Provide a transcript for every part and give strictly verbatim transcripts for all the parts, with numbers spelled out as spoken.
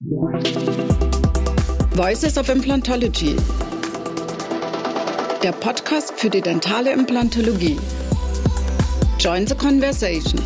Voices of Implantology. Der Podcast für die dentale Implantologie. Join the conversation.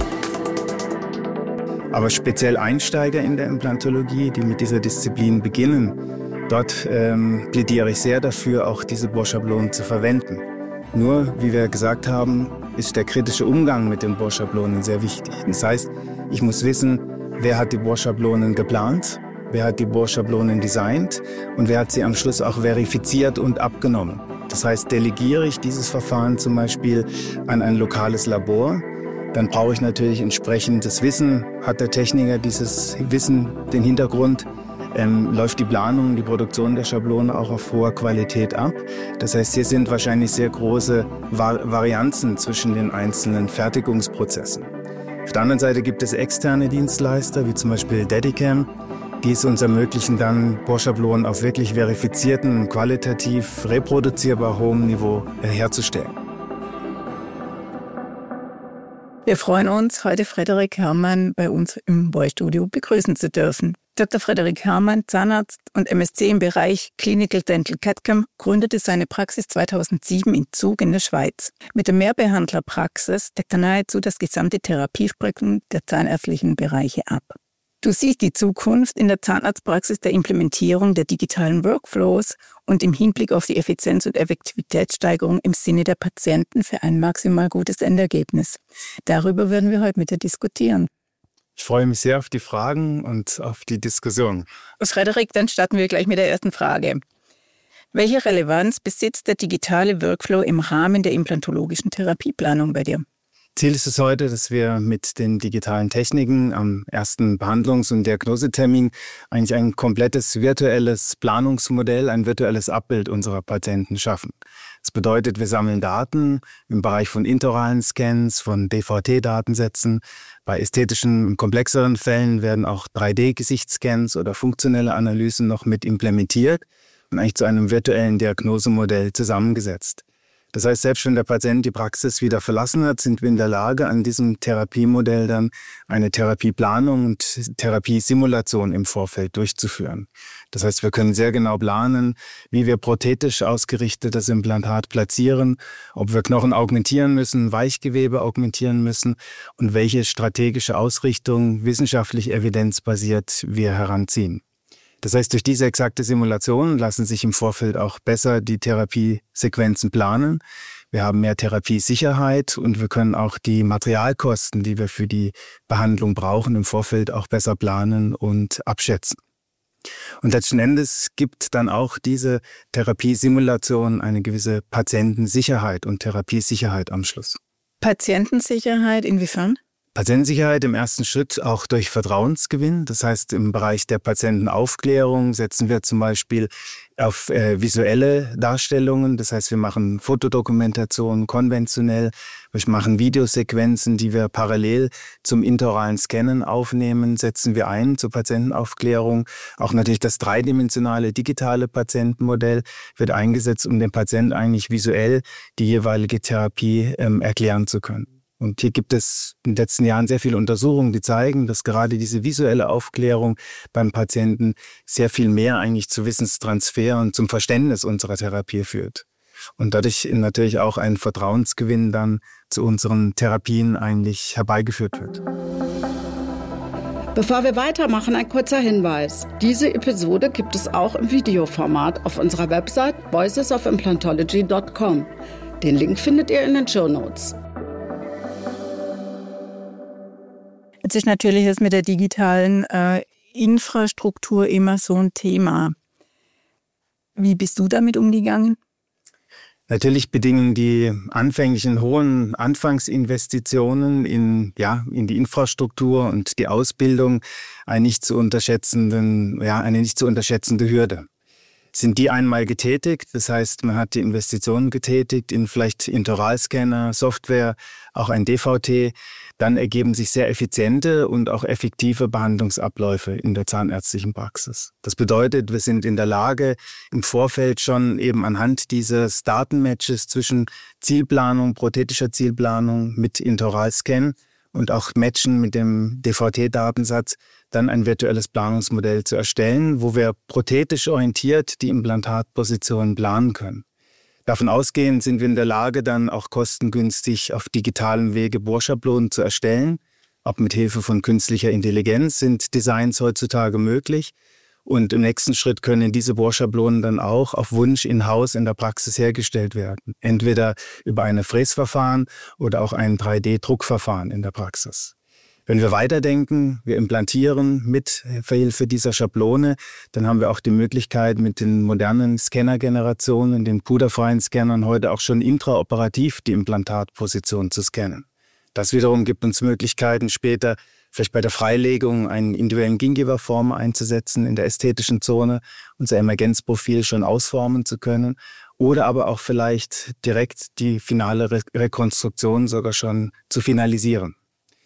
Aber speziell Einsteiger in der Implantologie, die mit dieser Disziplin beginnen, dort ähm, plädiere ich sehr dafür, auch diese Bohrschablonen zu verwenden. Nur, wie wir gesagt haben, ist der kritische Umgang mit den Bohrschablonen sehr wichtig. Das heißt, ich muss wissen, wer hat die Bohrschablonen geplant, wer hat die Bohrschablonen designt und wer hat sie am Schluss auch verifiziert und abgenommen. Das heißt, delegiere ich dieses Verfahren zum Beispiel an ein lokales Labor, dann brauche ich natürlich entsprechendes Wissen. Hat der Techniker dieses Wissen, den Hintergrund, ähm, läuft die Planung, die Produktion der Schablone auch auf hoher Qualität ab. Das heißt, hier sind wahrscheinlich sehr große Vari- Varianzen zwischen den einzelnen Fertigungsprozessen. Auf der anderen Seite gibt es externe Dienstleister, wie zum Beispiel Dedicam, die es uns ermöglichen, dann Bohrschablonen auf wirklich verifizierten, qualitativ reproduzierbar hohem Niveau herzustellen. Wir freuen uns, heute Frederik Herrmann bei uns im Boy-Studio begrüßen zu dürfen. Doktor Frederik Herrmann, Zahnarzt und M S C im Bereich Clinical Dental C A D/C A M, gründete seine Praxis zweitausendsieben in Zug in der Schweiz. Mit der Mehrbehandlerpraxis deckt er nahezu das gesamte Therapiespektrum der zahnärztlichen Bereiche ab. Du siehst die Zukunft in der Zahnarztpraxis der Implementierung der digitalen Workflows und im Hinblick auf die Effizienz- und Effektivitätssteigerung im Sinne der Patienten für ein maximal gutes Endergebnis. Darüber werden wir heute mit dir diskutieren. Ich freue mich sehr auf die Fragen und auf die Diskussion. Frederik, dann starten wir gleich mit der ersten Frage. Welche Relevanz besitzt der digitale Workflow im Rahmen der implantologischen Therapieplanung bei dir? Ziel ist es heute, dass wir mit den digitalen Techniken am ersten Behandlungs- und Diagnosetermin eigentlich ein komplettes virtuelles Planungsmodell, ein virtuelles Abbild unserer Patienten schaffen. Das bedeutet, wir sammeln Daten im Bereich von intraoralen Scans, von D V T-Datensätzen. Bei ästhetischen und komplexeren Fällen werden auch drei D-Gesichtsscans oder funktionelle Analysen noch mit implementiert und eigentlich zu einem virtuellen Diagnosemodell zusammengesetzt. Das heißt, selbst wenn der Patient die Praxis wieder verlassen hat, sind wir in der Lage, an diesem Therapiemodell dann eine Therapieplanung und Therapiesimulation im Vorfeld durchzuführen. Das heißt, wir können sehr genau planen, wie wir prothetisch ausgerichtet das Implantat platzieren, ob wir Knochen augmentieren müssen, Weichgewebe augmentieren müssen und welche strategische Ausrichtung wissenschaftlich evidenzbasiert wir heranziehen. Das heißt, durch diese exakte Simulation lassen sich im Vorfeld auch besser die Therapiesequenzen planen. Wir haben mehr Therapiesicherheit und wir können auch die Materialkosten, die wir für die Behandlung brauchen, im Vorfeld auch besser planen und abschätzen. Und letzten Endes gibt dann auch diese Therapiesimulation eine gewisse Patientensicherheit und Therapiesicherheit am Schluss. Patientensicherheit inwiefern? Patientensicherheit im ersten Schritt auch durch Vertrauensgewinn. Das heißt, im Bereich der Patientenaufklärung setzen wir zum Beispiel auf äh, visuelle Darstellungen. Das heißt, wir machen Fotodokumentation konventionell. Wir machen Videosequenzen, die wir parallel zum intraoralen Scannen aufnehmen, setzen wir ein zur Patientenaufklärung. Auch natürlich das dreidimensionale digitale Patientenmodell wird eingesetzt, um dem Patienten eigentlich visuell die jeweilige Therapie ähm, erklären zu können. Und hier gibt es in den letzten Jahren sehr viele Untersuchungen, die zeigen, dass gerade diese visuelle Aufklärung beim Patienten sehr viel mehr eigentlich zu Wissenstransfer und zum Verständnis unserer Therapie führt. Und dadurch natürlich auch ein Vertrauensgewinn dann zu unseren Therapien eigentlich herbeigeführt wird. Bevor wir weitermachen, ein kurzer Hinweis. Diese Episode gibt es auch im Videoformat auf unserer Website voices of implantology dot com. Den Link findet ihr in den Shownotes. Jetzt ist natürlich das mit der digitalen äh, Infrastruktur immer so ein Thema. Wie bist du damit umgegangen? Natürlich bedingen die anfänglichen hohen Anfangsinvestitionen in, ja, in die Infrastruktur und die Ausbildung eine nicht zu unterschätzenden, ja, eine nicht zu unterschätzende Hürde. Sind die einmal getätigt, das heißt, man hat die Investitionen getätigt in vielleicht Intraoralscanner, Software, auch ein D V T, dann ergeben sich sehr effiziente und auch effektive Behandlungsabläufe in der zahnärztlichen Praxis. Das bedeutet, wir sind in der Lage, im Vorfeld schon eben anhand dieses Datenmatches zwischen Zielplanung, prothetischer Zielplanung mit Intraoralscan und auch Matchen mit dem D V T-Datensatz dann ein virtuelles Planungsmodell zu erstellen, wo wir prothetisch orientiert die Implantatposition planen können. Davon ausgehend sind wir in der Lage, dann auch kostengünstig auf digitalem Wege Bohrschablonen zu erstellen. Auch mit Hilfe von künstlicher Intelligenz sind Designs heutzutage möglich. Und im nächsten Schritt können diese Bohrschablonen dann auch auf Wunsch in-house in der Praxis hergestellt werden. Entweder über ein Fräsverfahren oder auch ein drei D Druckverfahren in der Praxis. Wenn wir weiterdenken, wir implantieren mit Hilfe dieser Schablone, dann haben wir auch die Möglichkeit, mit den modernen Scannergenerationen, den puderfreien Scannern, heute auch schon intraoperativ die Implantatposition zu scannen. Das wiederum gibt uns Möglichkeiten, später vielleicht bei der Freilegung einen individuellen Gingiva-Former einzusetzen, in der ästhetischen Zone unser Emergenzprofil schon ausformen zu können oder aber auch vielleicht direkt die finale Re- Rekonstruktion sogar schon zu finalisieren.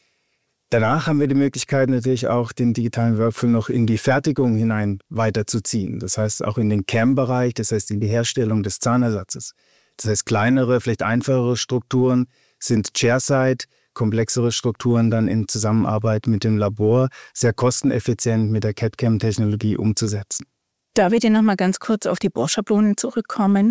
Danach haben wir die Möglichkeit natürlich auch, den digitalen Workflow noch in die Fertigung hinein weiterzuziehen. Das heißt auch in den C A M-Bereich, das heißt in die Herstellung des Zahnersatzes. Das heißt kleinere, vielleicht einfachere Strukturen sind Chairside, komplexere Strukturen dann in Zusammenarbeit mit dem Labor sehr kosteneffizient mit der C A D-C A M-Technologie umzusetzen. Da würde ich noch mal ganz kurz auf die Bohrschablonen zurückkommen.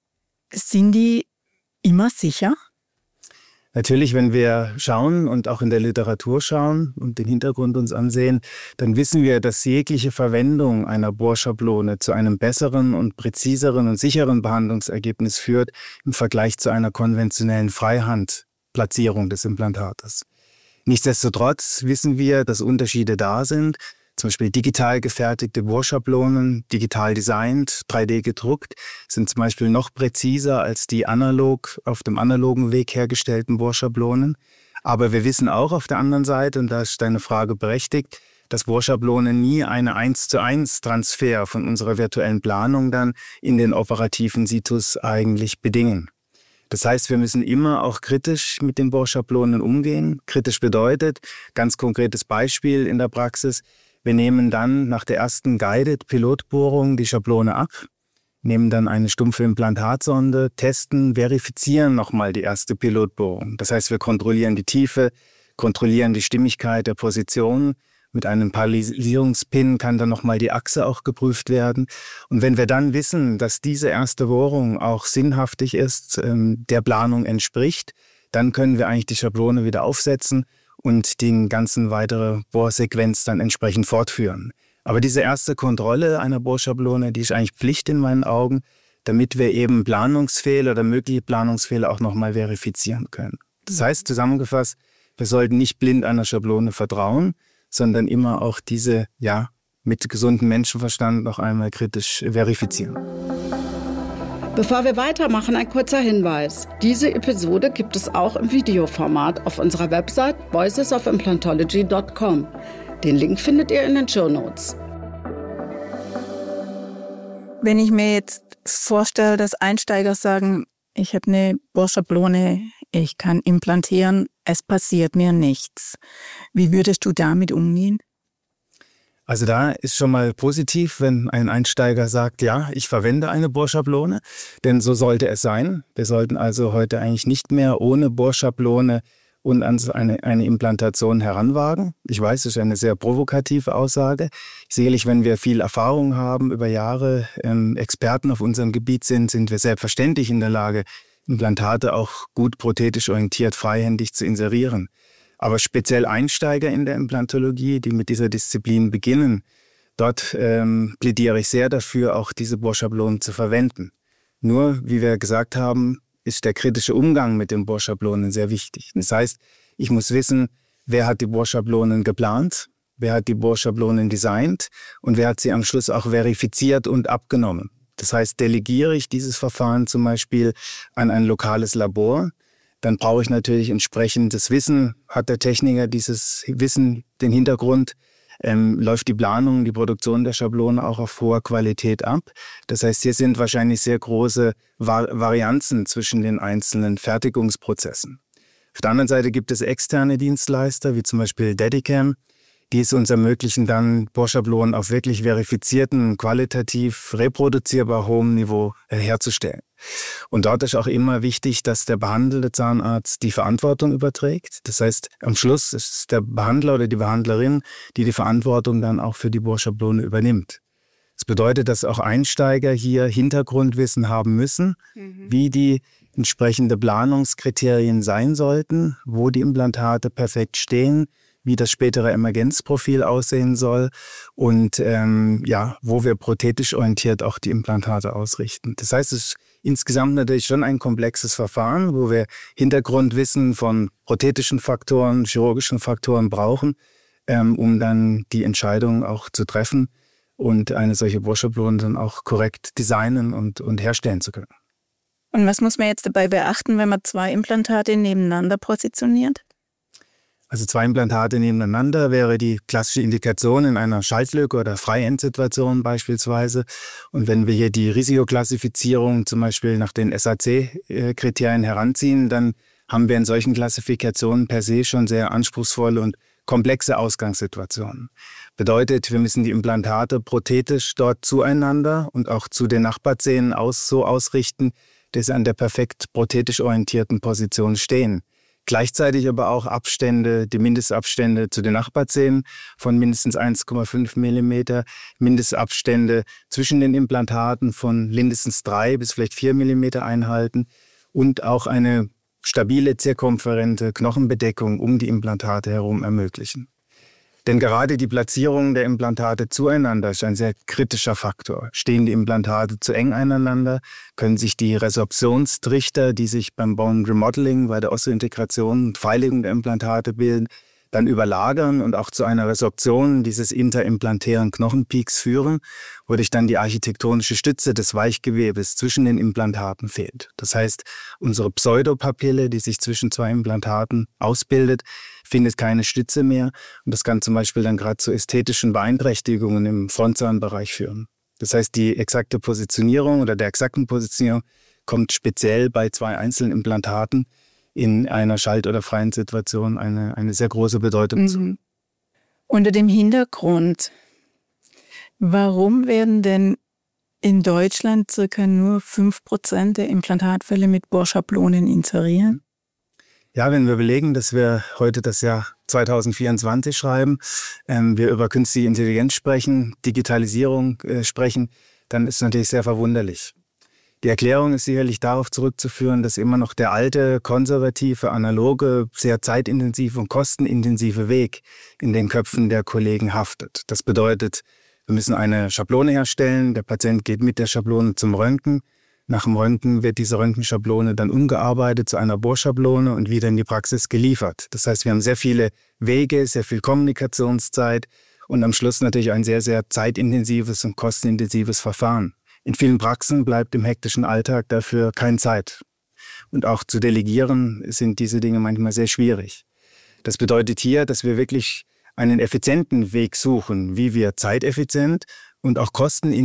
Sind die immer sicher? Natürlich, wenn wir schauen und auch in der Literatur schauen und den Hintergrund uns ansehen, dann wissen wir, dass jegliche Verwendung einer Bohrschablone zu einem besseren und präziseren und sicheren Behandlungsergebnis führt im Vergleich zu einer konventionellen Freihandplatzierung des Implantates. Nichtsdestotrotz wissen wir, dass Unterschiede da sind. Zum Beispiel digital gefertigte Bohrschablonen, digital designt, drei D gedruckt, sind zum Beispiel noch präziser als die analog, auf dem analogen Weg hergestellten Bohrschablonen. Aber wir wissen auch auf der anderen Seite, und da ist deine Frage berechtigt, dass Bohrschablonen nie eine eins zu eins Transfer von unserer virtuellen Planung dann in den operativen Situs eigentlich bedingen. Das heißt, wir müssen immer auch kritisch mit den Bohrschablonen umgehen. Kritisch bedeutet, ganz konkretes Beispiel in der Praxis, wir nehmen dann nach der ersten Guided-Pilotbohrung die Schablone ab, nehmen dann eine stumpfe Implantatsonde, testen, verifizieren nochmal die erste Pilotbohrung. Das heißt, wir kontrollieren die Tiefe, kontrollieren die Stimmigkeit der Position. Mit einem Parallelisierungspin kann dann nochmal die Achse auch geprüft werden. Und wenn wir dann wissen, dass diese erste Bohrung auch sinnhaftig ist, ähm, der Planung entspricht, dann können wir eigentlich die Schablone wieder aufsetzen und die ganzen weitere Bohrsequenz dann entsprechend fortführen. Aber diese erste Kontrolle einer Bohrschablone, die ist eigentlich Pflicht in meinen Augen, damit wir eben Planungsfehler oder mögliche Planungsfehler auch nochmal verifizieren können. Das heißt, zusammengefasst, wir sollten nicht blind einer Schablone vertrauen, sondern immer auch diese, ja, mit gesundem Menschenverstand noch einmal kritisch verifizieren. Bevor wir weitermachen, ein kurzer Hinweis. Diese Episode gibt es auch im Videoformat auf unserer Website voices of implantology dot com. Den Link findet ihr in den Shownotes. Wenn ich mir jetzt vorstelle, dass Einsteiger sagen, ich habe eine Bohrschablone, ich kann implantieren, es passiert mir nichts. Wie würdest du damit umgehen? Also da ist schon mal positiv, wenn ein Einsteiger sagt, ja, ich verwende eine Bohrschablone, denn so sollte es sein. Wir sollten also heute eigentlich nicht mehr ohne Bohrschablone und an eine, eine Implantation heranwagen. Ich weiß, das ist eine sehr provokative Aussage. Sicherlich, wenn wir viel Erfahrung haben, über Jahre ähm, Experten auf unserem Gebiet sind, sind wir selbstverständlich in der Lage, Implantate auch gut prothetisch orientiert, freihändig zu inserieren. Aber speziell Einsteiger in der Implantologie, die mit dieser Disziplin beginnen, dort ähm, plädiere ich sehr dafür, auch diese Bohrschablonen zu verwenden. Nur, wie wir gesagt haben, ist der kritische Umgang mit den Bohrschablonen sehr wichtig. Das heißt, ich muss wissen, wer hat die Bohrschablonen geplant, wer hat die Bohrschablonen designt und wer hat sie am Schluss auch verifiziert und abgenommen. Das heißt, delegiere ich dieses Verfahren zum Beispiel an ein lokales Labor, dann brauche ich natürlich entsprechendes Wissen. Hat der Techniker dieses Wissen, den Hintergrund, ähm, läuft die Planung, die Produktion der Schablone auch auf hoher Qualität ab. Das heißt, hier sind wahrscheinlich sehr große Vari- Varianzen zwischen den einzelnen Fertigungsprozessen. Auf der anderen Seite gibt es externe Dienstleister, wie zum Beispiel Dedicam, die es uns ermöglichen, dann Bohrschablonen auf wirklich verifizierten, qualitativ reproduzierbar hohem Niveau äh, herzustellen. Und dort ist auch immer wichtig, dass der behandelnde Zahnarzt die Verantwortung überträgt. Das heißt, am Schluss ist es der Behandler oder die Behandlerin, die die Verantwortung dann auch für die Bohrschablone übernimmt. Das bedeutet, dass auch Einsteiger hier Hintergrundwissen haben müssen, mhm. wie die entsprechende Planungskriterien sein sollten, wo die Implantate perfekt stehen, wie das spätere Emergenzprofil aussehen soll und ähm, ja, wo wir prothetisch orientiert auch die Implantate ausrichten. Das heißt, es ist insgesamt natürlich schon ein komplexes Verfahren, wo wir Hintergrundwissen von prothetischen Faktoren, chirurgischen Faktoren brauchen, ähm, um dann die Entscheidung auch zu treffen und eine solche Bohrschablone dann auch korrekt designen und, und herstellen zu können. Und was muss man jetzt dabei beachten, wenn man zwei Implantate nebeneinander positioniert? Also zwei Implantate nebeneinander wäre die klassische Indikation in einer Schaltlücke oder Freiendsituation beispielsweise. Und wenn wir hier die Risikoklassifizierung zum Beispiel nach den S A C-Kriterien heranziehen, dann haben wir in solchen Klassifikationen per se schon sehr anspruchsvolle und komplexe Ausgangssituationen. Bedeutet, wir müssen die Implantate prothetisch dort zueinander und auch zu den Nachbarzähnen aus, so ausrichten, dass sie an der perfekt prothetisch orientierten Position stehen. Gleichzeitig aber auch Abstände, die Mindestabstände zu den Nachbarzähnen von mindestens eins Komma fünf Millimeter, Mindestabstände zwischen den Implantaten von mindestens drei bis vielleicht vier Millimeter einhalten und auch eine stabile zirkumferente Knochenbedeckung um die Implantate herum ermöglichen. Denn gerade die Platzierung der Implantate zueinander ist ein sehr kritischer Faktor. Stehen die Implantate zu eng aneinander, können sich die Resorptionstrichter, die sich beim Bone Remodeling, bei der Osseointegration und Pfeiligung der Implantate bilden, dann überlagern und auch zu einer Resorption dieses interimplantären Knochenpeaks führen, wodurch dann die architektonische Stütze des Weichgewebes zwischen den Implantaten fehlt. Das heißt, unsere Pseudopapille, die sich zwischen zwei Implantaten ausbildet, findet keine Stütze mehr und das kann zum Beispiel dann gerade zu ästhetischen Beeinträchtigungen im Frontzahnbereich führen. Das heißt, die exakte Positionierung oder der exakten Positionierung kommt speziell bei zwei einzelnen Implantaten in einer schalt- oder freien Situation eine, eine sehr große Bedeutung zu. Mhm. Unter dem Hintergrund, warum werden denn in Deutschland circa nur fünf Prozent der Implantatfälle mit Bohrschablonen inseriert? Ja, wenn wir überlegen, dass wir heute das Jahr zwanzig vierundzwanzig schreiben, ähm, wir über künstliche Intelligenz sprechen, Digitalisierung äh, sprechen, dann ist es natürlich sehr verwunderlich. Die Erklärung ist sicherlich darauf zurückzuführen, dass immer noch der alte, konservative, analoge, sehr zeitintensive und kostenintensive Weg in den Köpfen der Kollegen haftet. Das bedeutet, wir müssen eine Schablone herstellen, der Patient geht mit der Schablone zum Röntgen. Nach dem Röntgen wird diese Röntgenschablone dann umgearbeitet zu einer Bohrschablone und wieder in die Praxis geliefert. Das heißt, wir haben sehr viele Wege, sehr viel Kommunikationszeit und am Schluss natürlich ein sehr, sehr zeitintensives und kostenintensives Verfahren. In vielen Praxen bleibt im hektischen Alltag dafür keine Zeit. Und auch zu delegieren sind diese Dinge manchmal sehr schwierig. Das bedeutet hier, dass wir wirklich einen effizienten Weg suchen, wie wir zeiteffizient und auch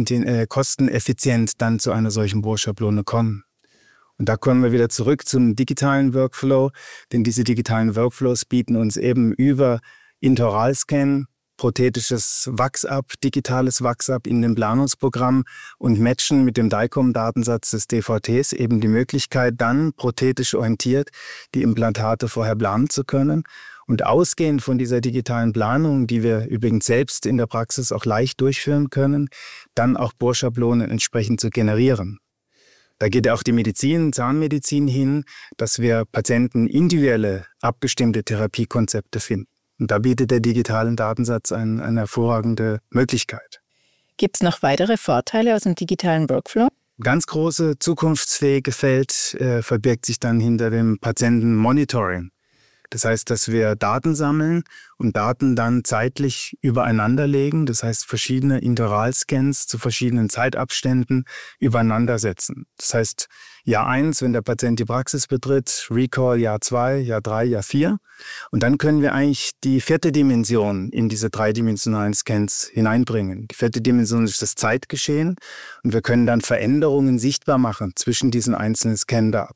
kosteneffizient dann zu einer solchen Bohrschablone kommen. Und da kommen wir wieder zurück zum digitalen Workflow, denn diese digitalen Workflows bieten uns eben über Intraoralscan, prothetisches Wachs-Up, digitales Wachs-Up in dem Planungsprogramm und matchen mit dem D I C O M-Datensatz des D V Ts eben die Möglichkeit, dann prothetisch orientiert die Implantate vorher planen zu können. Und ausgehend von dieser digitalen Planung, die wir übrigens selbst in der Praxis auch leicht durchführen können, dann auch Bohrschablonen entsprechend zu generieren. Da geht ja auch die Medizin, Zahnmedizin hin, dass wir Patienten individuelle, abgestimmte Therapiekonzepte finden. Und da bietet der digitale Datensatz ein, eine hervorragende Möglichkeit. Gibt es noch weitere Vorteile aus dem digitalen Workflow? Ganz große zukunftsfähige Feld äh, verbirgt sich dann hinter dem Patientenmonitoring. Das heißt, dass wir Daten sammeln und Daten dann zeitlich übereinander legen. Das heißt, verschiedene Intervallscans zu verschiedenen Zeitabständen übereinander setzen. Das heißt, Jahr eins, wenn der Patient die Praxis betritt, Recall Jahr zwei, Jahr drei, Jahr vier. Und dann können wir eigentlich die vierte Dimension in diese dreidimensionalen Scans hineinbringen. Die vierte Dimension ist das Zeitgeschehen und wir können dann Veränderungen sichtbar machen zwischen diesen einzelnen Scandaten.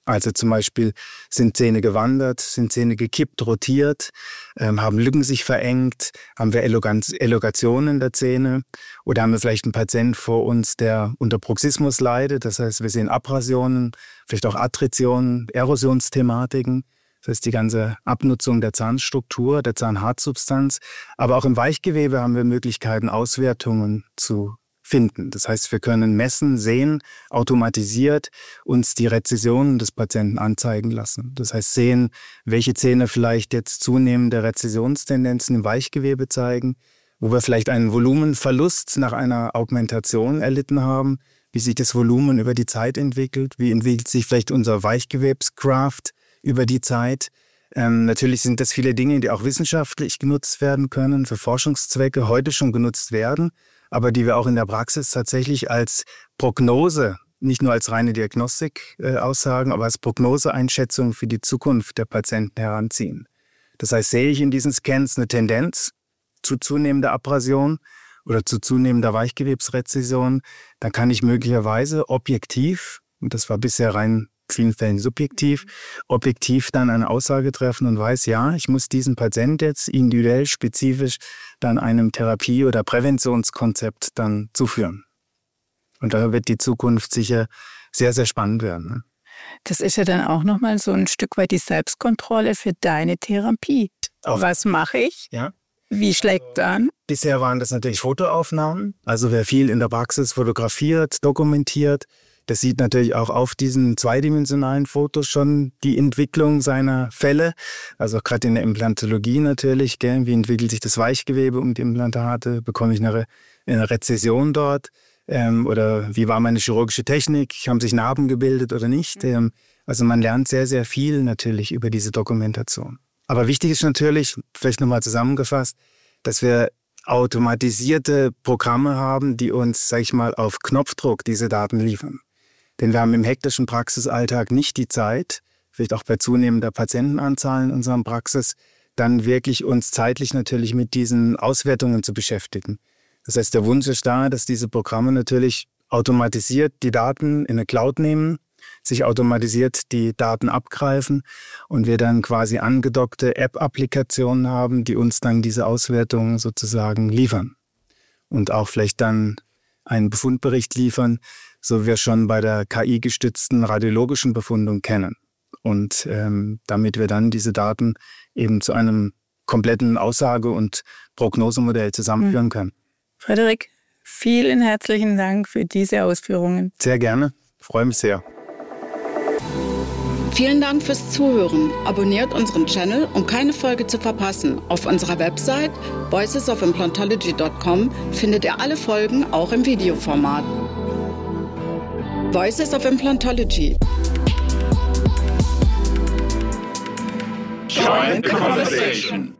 Also zum Beispiel sind Zähne gewandert, sind Zähne gekippt, rotiert, ähm, haben Lücken sich verengt, haben wir Elongationen der Zähne oder haben wir vielleicht einen Patienten vor uns, der unter Bruxismus leidet. Das heißt, wir sehen Abrasionen, vielleicht auch Attritionen, Erosionsthematiken. Das heißt, die ganze Abnutzung der Zahnstruktur, der Zahnhartsubstanz. Aber auch im Weichgewebe haben wir Möglichkeiten, Auswertungen zu finden. Das heißt, wir können messen, sehen, automatisiert uns die Rezessionen des Patienten anzeigen lassen. Das heißt, sehen, welche Zähne vielleicht jetzt zunehmende Rezessionstendenzen im Weichgewebe zeigen, wo wir vielleicht einen Volumenverlust nach einer Augmentation erlitten haben, wie sich das Volumen über die Zeit entwickelt, wie entwickelt sich vielleicht unser Weichgewebsgraft über die Zeit. Ähm, natürlich sind das viele Dinge, die auch wissenschaftlich genutzt werden können, für Forschungszwecke heute schon genutzt werden, aber die wir auch in der Praxis tatsächlich als Prognose, nicht nur als reine Diagnostik äh, aussagen, aber als Prognoseeinschätzung für die Zukunft der Patienten heranziehen. Das heißt, sehe ich in diesen Scans eine Tendenz zu zunehmender Abrasion oder zu zunehmender Weichgewebsrezession, dann kann ich möglicherweise objektiv, und das war bisher rein in vielen Fällen subjektiv, objektiv dann eine Aussage treffen und weiß, ja, ich muss diesen Patienten jetzt individuell, spezifisch dann einem Therapie- oder Präventionskonzept dann zuführen. Und da wird die Zukunft sicher sehr, sehr spannend werden. Ne? Das ist ja dann auch nochmal so ein Stück weit die Selbstkontrolle für deine Therapie. Auf, Was mache ich? Ja. Wie schlägt an? Bisher waren das natürlich Fotoaufnahmen. Also wer viel in der Praxis fotografiert, dokumentiert, das sieht natürlich auch auf diesen zweidimensionalen Fotos schon die Entwicklung seiner Fälle. Also gerade in der Implantologie natürlich, gell? Wie entwickelt sich das Weichgewebe um die Implantate? Bekomme ich eine, Re- eine Rezession dort? Ähm, oder wie war meine chirurgische Technik? Haben sich Narben gebildet oder nicht? Ähm, also man lernt sehr, sehr viel natürlich über diese Dokumentation. Aber wichtig ist natürlich, vielleicht nochmal zusammengefasst, dass wir automatisierte Programme haben, die uns, sag ich mal, auf Knopfdruck diese Daten liefern. Denn wir haben im hektischen Praxisalltag nicht die Zeit, vielleicht auch bei zunehmender Patientenanzahl in unserer Praxis, dann wirklich uns zeitlich natürlich mit diesen Auswertungen zu beschäftigen. Das heißt, der Wunsch ist da, dass diese Programme natürlich automatisiert die Daten in eine Cloud nehmen, sich automatisiert die Daten abgreifen und wir dann quasi angedockte App-Applikationen haben, die uns dann diese Auswertungen sozusagen liefern. Und auch vielleicht dann einen Befundbericht liefern, so wie wir schon bei der K I-gestützten radiologischen Befundung kennen. Und ähm, damit wir dann diese Daten eben zu einem kompletten Aussage- und Prognosemodell zusammenführen können. Frederik, vielen herzlichen Dank für diese Ausführungen. Sehr gerne, freue mich sehr. Vielen Dank fürs Zuhören. Abonniert unseren Channel, um keine Folge zu verpassen. Auf unserer Website voices of implantology dot com findet ihr alle Folgen auch im Videoformat. Voices of Implantology. Join the conversation.